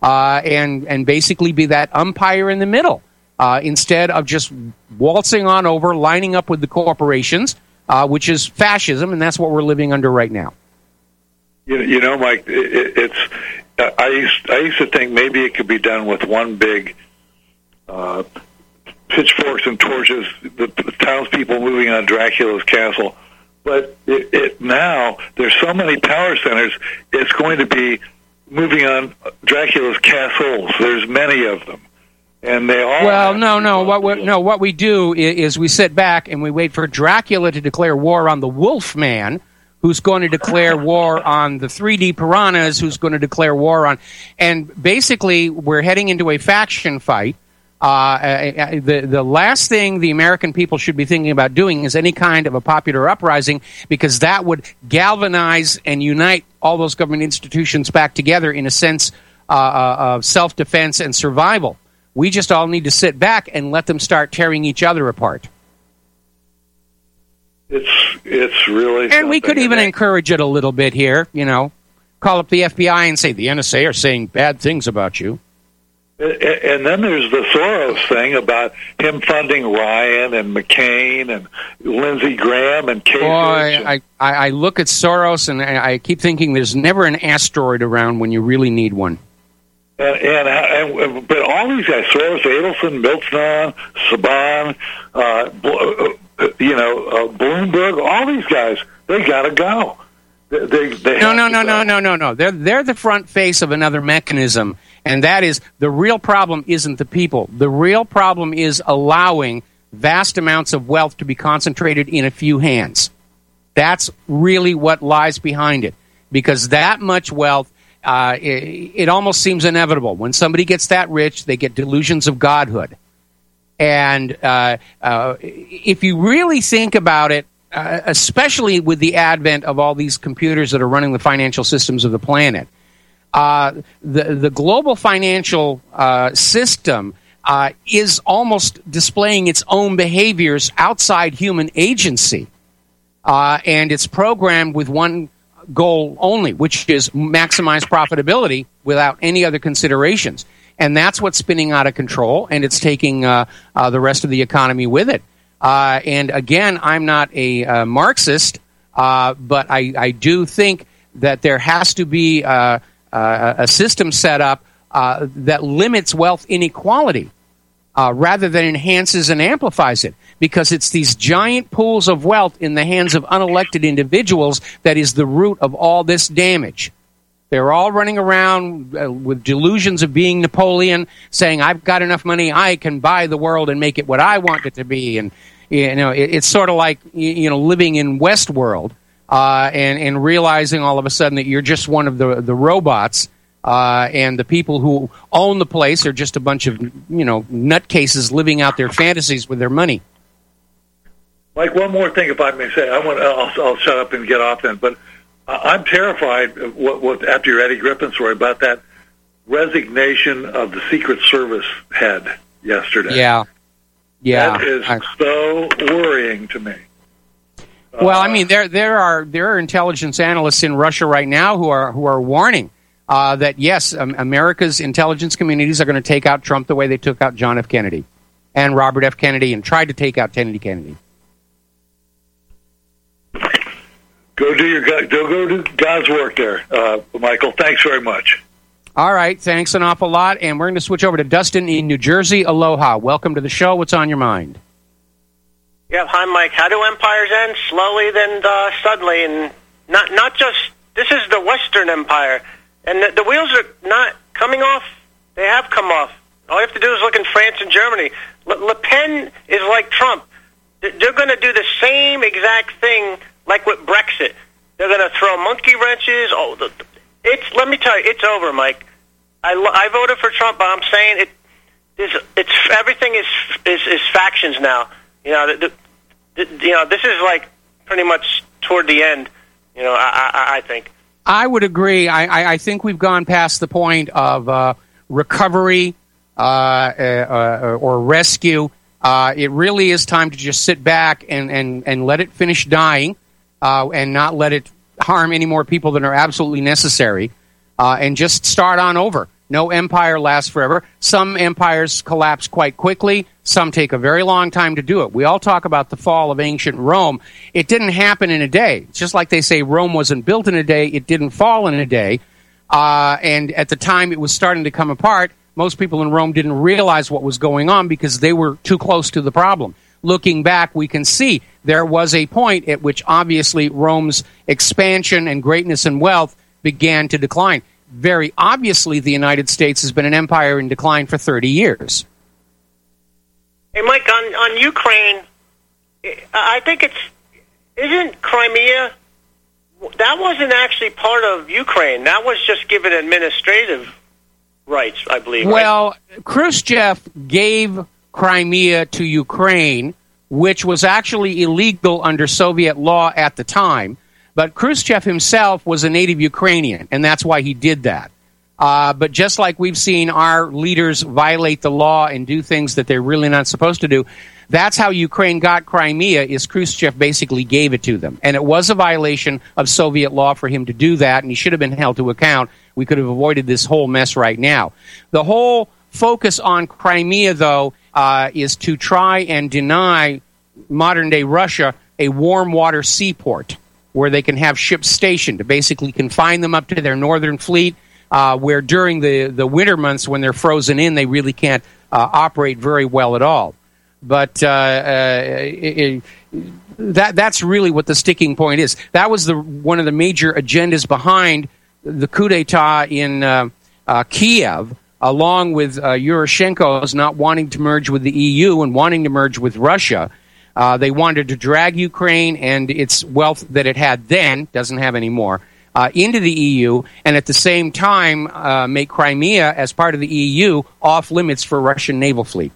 uh, and and basically be that umpire in the middle uh, instead of just waltzing on over, lining up with the corporations, uh, which is fascism, and that's what we're living under right now. You, you know, Mike, it, it's I used I used to think maybe it could be done with one big uh, pitchforks and torches, the, the townspeople moving on Dracula's castle. But it, it now there's so many power centers, it's going to be moving on Dracula's castles. There's many of them, and they all. Well, no, no. What we, no, what we do is, is we sit back and we wait for Dracula to declare war on the Wolfman, who's going to declare war on the three D piranhas, who's going to declare war on, and basically we're heading into a faction fight. Uh, the the last thing the American people should be thinking about doing is any kind of a popular uprising, because that would galvanize and unite all those government institutions back together in a sense uh, of self-defense and survival. We just all need to sit back and let them start tearing each other apart. It's it's really, and we could even encourage it a little bit here. You know, call up the F B I and say the N S A are saying bad things about you. And then there's the Soros thing about him funding Ryan and McCain and Lindsey Graham and Kasich. Boy, I, I, I look at Soros and I keep thinking there's never an asteroid around when you really need one. And, and, and but all these guys, Soros, Adelson, Milton, Saban, uh, you know, uh, Bloomberg, all these guys, they got to go. They, they, they no, no, no, no, no, no, no. They're they're the front face of another mechanism, and that is the real problem isn't the people. The real problem is allowing vast amounts of wealth to be concentrated in a few hands. That's really what lies behind it, because that much wealth, uh, it, it almost seems inevitable. When somebody gets that rich, they get delusions of godhood. And uh, uh, if you really think about it, Uh, especially with the advent of all these computers that are running the financial systems of the planet, uh, the the global financial uh, system uh, is almost displaying its own behaviors outside human agency, uh, and it's programmed with one goal only, which is maximize profitability without any other considerations. And that's what's spinning out of control, and it's taking uh, uh, the rest of the economy with it. Uh, and again, I'm not a uh, Marxist, uh, but I, I do think that there has to be uh, uh, a system set up uh, that limits wealth inequality uh, rather than enhances and amplifies it, because it's these giant pools of wealth in the hands of unelected individuals that is the root of all this damage. They're all running around uh, with delusions of being Napoleon, saying, I've got enough money, I can buy the world and make it what I want it to be. And, you know, it, it's sort of like, you know, living in Westworld uh, and, and realizing all of a sudden that you're just one of the, the robots uh, and the people who own the place are just a bunch of, you know, nutcases living out their fantasies with their money. Mike, one more thing, if I may say. I want, I'll, I'll shut up and get off then, but I'm terrified what, what, after your Eddie Griffin story about that resignation of the Secret Service head yesterday. Yeah, yeah, that is I, so worrying to me. Well, uh, I mean, there there are there are intelligence analysts in Russia right now who are who are warning uh, that yes, um, America's intelligence communities are going to take out Trump the way they took out John F. Kennedy and Robert F. Kennedy and tried to take out Kennedy Kennedy. Go do your go go do God's work there, uh, Michael. Thanks very much. All right, thanks an awful lot, and we're going to switch over to Dustin in New Jersey. Aloha, welcome to the show. What's on your mind? Yeah, hi, Mike. How do empires end? Slowly, then uh, suddenly, and not not just. This is the Western Empire, and the, the wheels are not coming off. They have come off. All you have to do is look in France and Germany. Le, Le Pen is like Trump. They're going to do the same exact thing. Like with Brexit, they're going to throw monkey wrenches. Oh, the, it's let me tell you, it's over, Mike. I, I voted for Trump, but I'm saying it. It's, it's everything is, is is factions now. You know, the, the, the, you know, this is like pretty much toward the end. You know, I, I, I think. I would agree. I, I, I think we've gone past the point of uh, recovery uh, uh, or rescue. Uh, it really is time to just sit back and, and, and let it finish dying. Uh, and not let it harm any more people than are absolutely necessary, uh, and just start on over. No empire lasts forever. Some empires collapse quite quickly. Some take a very long time to do it. We all talk about the fall of ancient Rome. It didn't happen in a day. It's just like they say Rome wasn't built in a day. It didn't fall in a day. Uh, and at the time it was starting to come apart, most people in Rome didn't realize what was going on because they were too close to the problem. Looking back, we can see there was a point at which obviously Rome's expansion and greatness and wealth began to decline. Very obviously, the United States has been an empire in decline for thirty years. Hey, Mike, on, on Ukraine, I think it's, isn't Crimea, that wasn't actually part of Ukraine. That was just given administrative rights, I believe. Well, right? Khrushchev gave Crimea to Ukraine, which was actually illegal under Soviet law at the time. But Khrushchev himself was a native Ukrainian, and that's why he did that. Uh, but just like we've seen our leaders violate the law and do things that they're really not supposed to do, that's how Ukraine got Crimea, is Khrushchev basically gave it to them. And it was a violation of Soviet law for him to do that, and he should have been held to account. We could have avoided this whole mess right now. The whole focus on Crimea, though, uh, is to try and deny modern-day Russia a warm water seaport where they can have ships stationed to basically confine them up to their northern fleet, uh, where during the, the winter months when they're frozen in, they really can't uh, operate very well at all. But uh, uh, it, it, that that's really what the sticking point is. That was the one of the major agendas behind the coup d'etat in uh, uh, Kiev, along with uh, Yushchenko's not wanting to merge with the E U and wanting to merge with Russia. Uh, they wanted to drag Ukraine and its wealth that it had then, doesn't have anymore, uh, into the E U, and at the same time uh, make Crimea, as part of the E U, off limits for Russian naval fleet.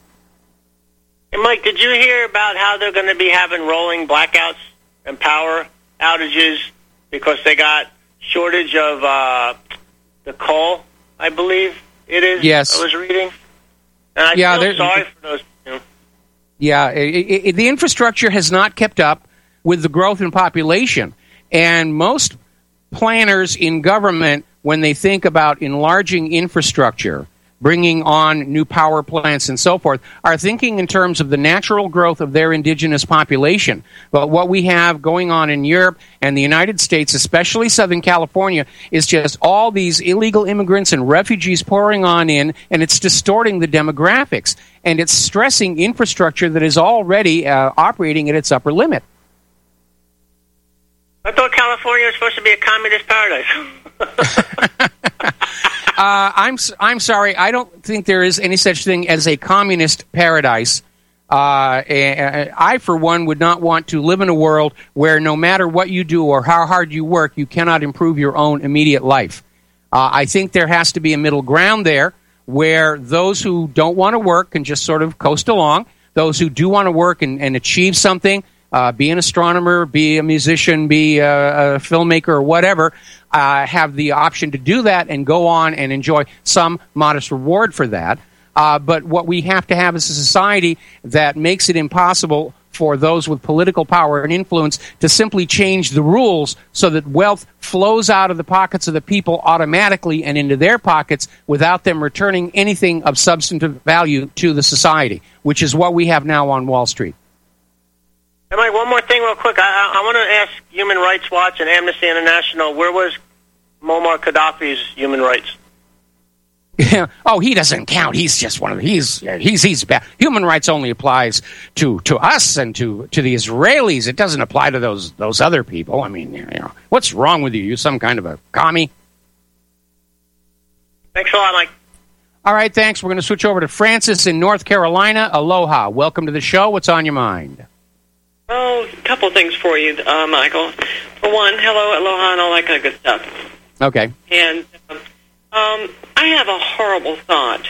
Hey, Mike, did you hear about how they're going to be having rolling blackouts and power outages because they got shortage of uh, the coal, I believe it is? Yes. I was reading. And I yeah, feel sorry for those people. Yeah, it, it, the infrastructure has not kept up with the growth in population. And most planners in government, when they think about enlarging infrastructure, bringing on new power plants and so forth, are thinking in terms of the natural growth of their indigenous population. But what we have going on in Europe and the United States, especially Southern California, is just all these illegal immigrants and refugees pouring on in, and it's distorting the demographics. And it's stressing infrastructure that is already uh, operating at its upper limit. I thought California was supposed to be a communist paradise. Uh, I'm I'm sorry. I don't think there is any such thing as a communist paradise. Uh, I, for one, would not want to live in a world where no matter what you do or how hard you work, you cannot improve your own immediate life. Uh, I think there has to be a middle ground there where those who don't want to work can just sort of coast along. Those who do want to work and, and achieve something, uh, be an astronomer, be a musician, be a, a filmmaker or whatever, Uh, have the option to do that and go on and enjoy some modest reward for that. Uh, but what we have to have is a society that makes it impossible for those with political power and influence to simply change the rules so that wealth flows out of the pockets of the people automatically and into their pockets without them returning anything of substantive value to the society, which is what we have now on Wall Street. And Mike, one more thing real quick. I, I, I want to ask Human Rights Watch and Amnesty International, where was Muammar Gaddafi's human rights? Yeah. Oh, he doesn't count. He's just one of the, he's he's he's bad. Human rights only applies to, to us and to, to the Israelis. It doesn't apply to those those other people. I mean, you know, what's wrong with you? You some kind of a commie? Thanks a lot, Mike. All right, thanks. We're going to switch over to Francis in North Carolina. Aloha. Welcome to the show. What's on your mind? Oh, a couple of things for you, uh, Michael. For one, hello, aloha, and all that kind of good stuff. Okay. And um, um, I have a horrible thought.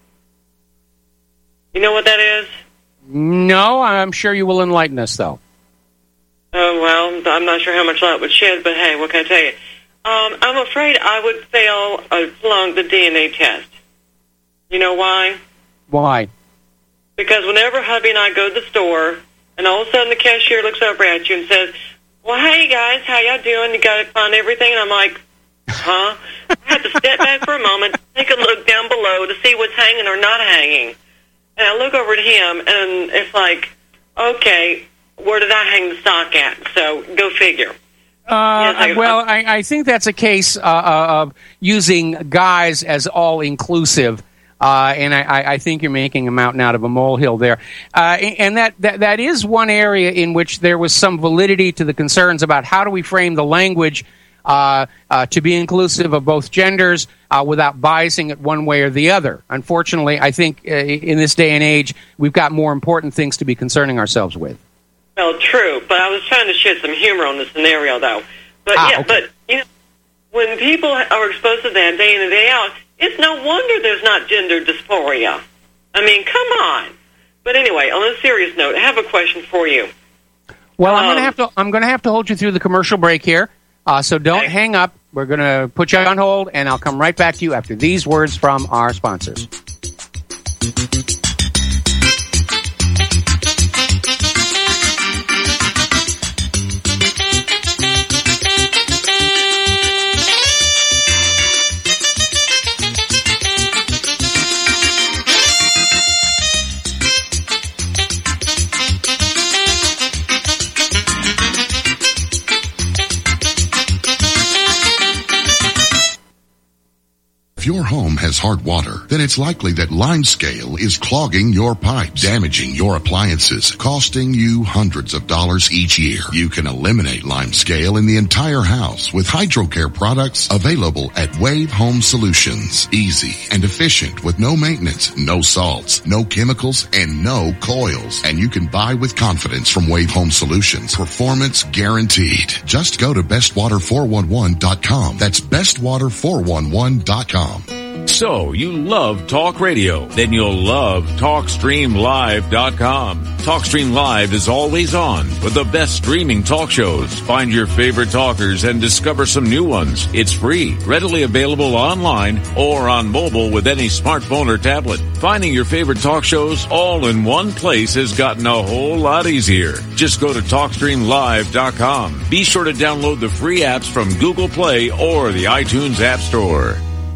You know what that is? No, I'm sure you will enlighten us, though. Oh, well, I'm not sure how much light it would shed, but hey, what can I tell you? Um, I'm afraid I would fail uh, flunk the D N A test. You know why? Why? Because whenever hubby and I go to the store, and all of a sudden the cashier looks over at you and says, well, hey, guys, how y'all doing? You got to find everything? And I'm like, Huh? I had to step back for a moment, take a look down below to see what's hanging or not hanging. And I look over at him, and it's like, okay, where did I hang the stock at? So go figure. Uh, Yes, I- well, I, I think that's a case uh, uh, of using guys as all-inclusive, uh, and I, I- I think you're making a mountain out of a molehill there. Uh, and that, that that is one area in which there was some validity to the concerns about how do we frame the language uh, uh, to be inclusive of both genders uh, without biasing it one way or the other. Unfortunately, I think uh, in this day and age, we've got more important things to be concerning ourselves with. Well, true, but I was trying to shed some humor on the scenario, though. But Ah, yeah, okay. but you know, when people are exposed to that day in and day out, it's no wonder there's not gender dysphoria. I mean, come on. But anyway, on a serious note, I have a question for you. Well, I'm Um, going to have to I'm going to have to hold you through the commercial break here. Uh, so don't hang up. We're going to put you on hold, and I'll come right back to you after these words from our sponsors. If your home has hard water, then it's likely that Limescale is clogging your pipes, damaging your appliances, costing you hundreds of dollars each year. You can eliminate Limescale in the entire house with HydroCare products available at Wave Home Solutions. Easy and efficient with no maintenance, no salts, no chemicals, and no coils. And you can buy with confidence from Wave Home Solutions. Performance guaranteed. Just go to best water four one one dot com. That's best water four one one dot com. So, you love talk radio? Then you'll love talk stream live dot com. TalkStream Live is always on with the best streaming talk shows. Find your favorite talkers and discover some new ones. It's free, readily available online or on mobile with any smartphone or tablet. Finding your favorite talk shows all in one place has gotten a whole lot easier. Just go to talk stream live dot com. Be sure to download the free apps from Google Play or the iTunes App Store.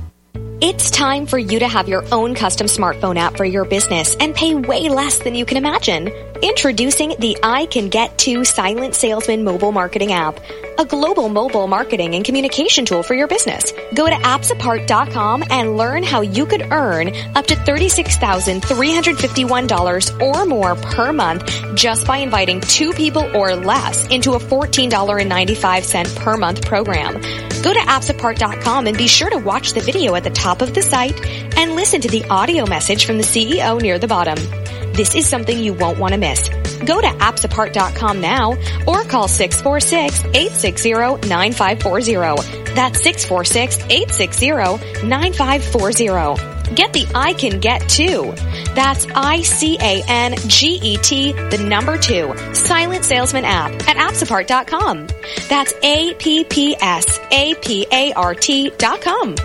It's time for you to have your own custom smartphone app for your business and pay way less than you can imagine. Introducing the I Can Get To Silent Salesman mobile marketing app, a global mobile marketing and communication tool for your business. Go to apps apart dot com and learn how you could earn up to thirty-six thousand three hundred fifty-one dollars or more per month just by inviting two people or less into a fourteen dollars and ninety-five cents per month program. Go to apps apart dot com and be sure to watch the video at the top of the site and listen to the audio message from the C E O near the bottom. This is something you won't want to miss. Go to apps apart dot com now or call six four six, eight six zero, nine five four zero. That's six four six, eight six zero, nine five four zero. Get the I Can Get To. That's I C A N G E T, the number two, Silent Salesman app at apps apart dot com. That's A P P S A P A R T dot com.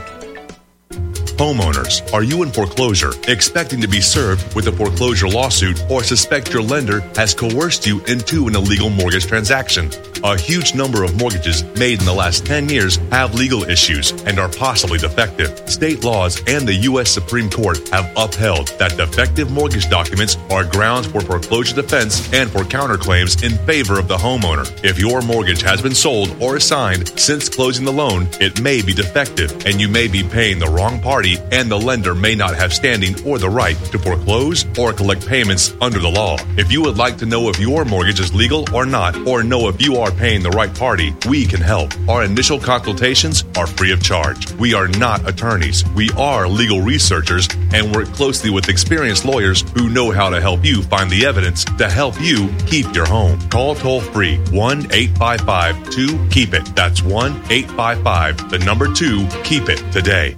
Homeowners, are you in foreclosure, expecting to be served with a foreclosure lawsuit, or suspect your lender has coerced you into an illegal mortgage transaction? A huge number of mortgages made in the last ten years have legal issues and are possibly defective. State laws and the U S Supreme Court have upheld that defective mortgage documents are grounds for foreclosure defense and for counterclaims in favor of the homeowner. If your mortgage has been sold or assigned since closing the loan, it may be defective and you may be paying the wrong party, and the lender may not have standing or the right to foreclose or collect payments under the law. If you would like to know if your mortgage is legal or not, or know if you are paying the right party, we can help. Our initial consultations are free of charge. We are not attorneys. We are legal researchers and work closely with experienced lawyers who know how to help you find the evidence to help you keep your home. Call toll free one eight five five two keep it. That's one eight five five, the number two, keep it today.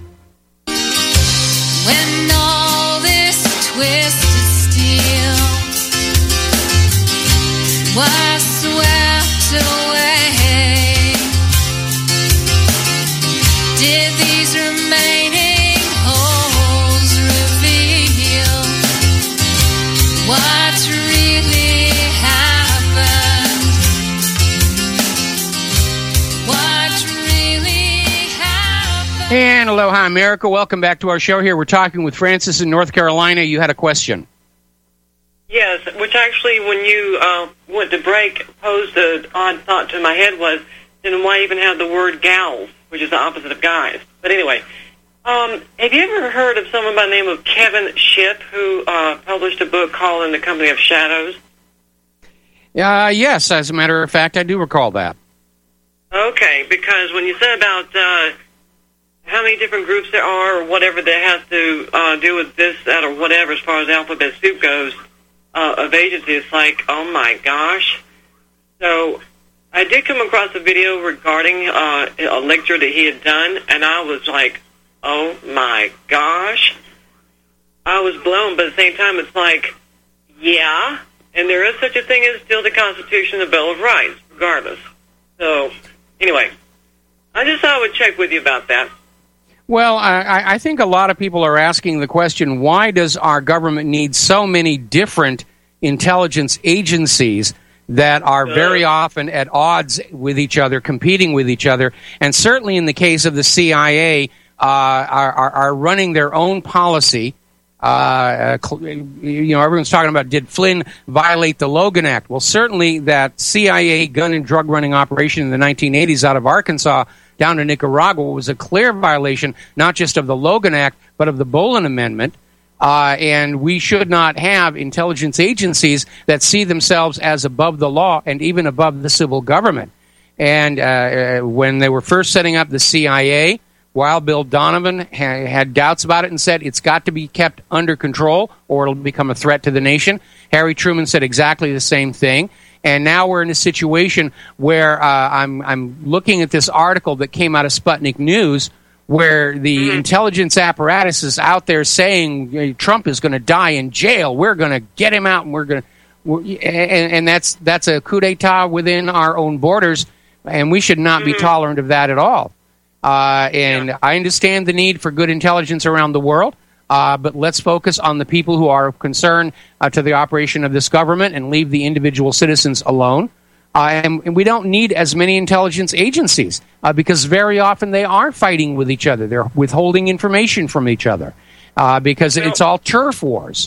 When all this twisted steel was swept away, did these remaining holes reveal what's really happened? What really happened? And aloha, America. Welcome back to our show here. We're talking with Francis in North Carolina. You had a question. Yes, which actually, when you uh, went to break, posed an odd thought to my head was, then why even have the word gals, which is the opposite of guys? But anyway, um, have you ever heard of someone by the name of Kevin Shipp, who uh, published a book called In the Company of Shadows? Uh, yes, as a matter of fact, I do recall that. Okay, because when you said about uh, how many different groups there are or whatever that has to uh, do with this, that, or whatever as far as alphabet soup goes uh, of agency, it's like, oh my gosh. So I did come across a video regarding uh, a lecture that he had done, and I was like, oh my gosh. I was blown, but at the same time it's like, yeah, and there is such a thing as still the Constitution and the Bill of Rights, regardless. So anyway, I just thought I would check with you about that. Well, I, I think a lot of people are asking the question, why does our government need so many different intelligence agencies that are very often at odds with each other, competing with each other? And certainly in the case of the C I A, uh, are, are, are running their own policy. Uh, you know, everyone's talking about, did Flynn violate the Logan Act? Well, certainly that C I A gun and drug running operation in the nineteen eighties out of Arkansas down to Nicaragua was a clear violation, not just of the Logan Act, but of the Bolin Amendment. Uh, and we should not have intelligence agencies that see themselves as above the law and even above the civil government. And uh, when they were first setting up the C I A, Wild Bill Donovan ha- had doubts about it and said it's got to be kept under control or it'll become a threat to the nation. Harry Truman said exactly the same thing. And now we're in a situation where uh, I'm, I'm looking at this article that came out of Sputnik News where the mm-hmm. intelligence apparatus is out there saying hey, Trump is going to die in jail. We're going to get him out, and we're going to, and, and that's that's a coup d'etat within our own borders, and we should not mm-hmm. be tolerant of that at all. Uh, and yeah. I understand the need for good intelligence around the world, uh, but let's focus on the people who are of concern uh, to the operation of this government and leave the individual citizens alone. Uh, and, and we don't need as many intelligence agencies uh, because very often they are fighting with each other. They're withholding information from each other uh, because well, it's all turf wars.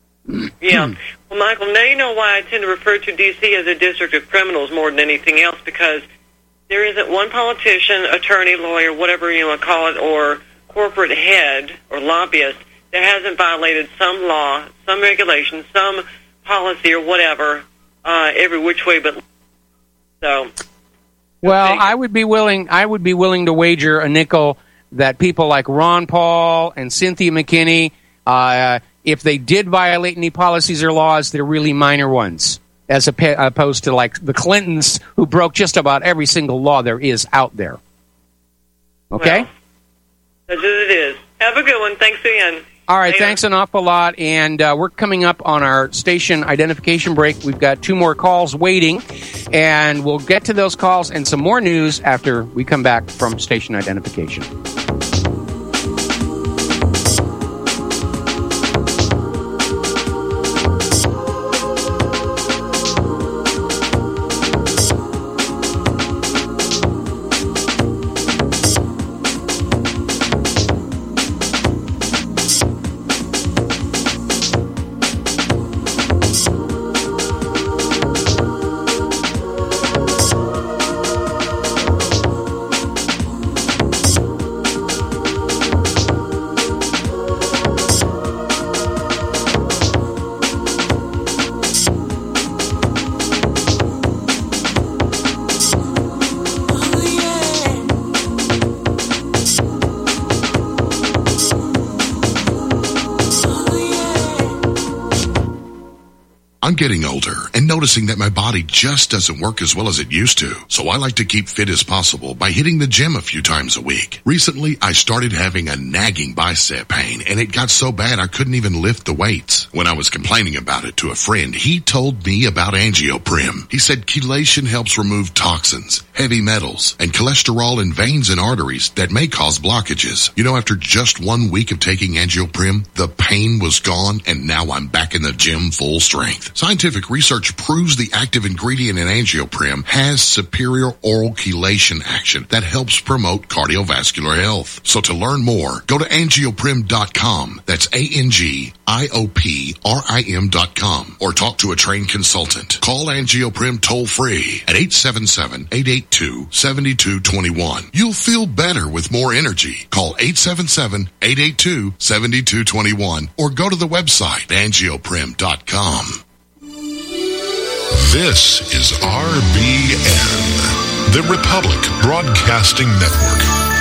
Yeah. Well, Michael, now you know why I tend to refer to D C as a district of criminals more than anything else, because there isn't one politician, attorney, lawyer, whatever you want to call it, or corporate head or lobbyist that hasn't violated some law, some regulation, some policy or whatever, uh, every which way but. So, well, I would be willing. I would be willing to wager a nickel that people like Ron Paul and Cynthia McKinney, uh, if they did violate any policies or laws, they're really minor ones, as opposed to like the Clintons, who broke just about every single law there is out there. Okay, well, that's as it is. Have a good one. Thanks again. All right, thanks an awful lot. And uh, we're coming up on our station identification break. We've got two more calls waiting, and we'll get to those calls and some more news after we come back from station identification. I'm getting older and noticing that my body just doesn't work as well as it used to. So I like to keep fit as possible by hitting the gym a few times a week. Recently, I started having a nagging bicep pain, and it got so bad I couldn't even lift the weights. When I was complaining about it to a friend, he told me about Angioprim. He said chelation helps remove toxins, heavy metals, and cholesterol in veins and arteries that may cause blockages. You know, after just one week of taking Angioprim, the pain was gone, and now I'm back in the gym full strength. Scientific research proves the active ingredient in Angioprim has superior oral chelation action that helps promote cardiovascular health. So to learn more, go to angioprim dot com. That's A N G I O P R I M dot com. Or talk to a trained consultant. Call Angioprim toll free at eight seven seven, eight eight two, seven two two one. You'll feel better with more energy. Call eight seven seven, eight eight two, seven two two one or go to the website angioprim dot com. This is R B N, the Republic Broadcasting Network.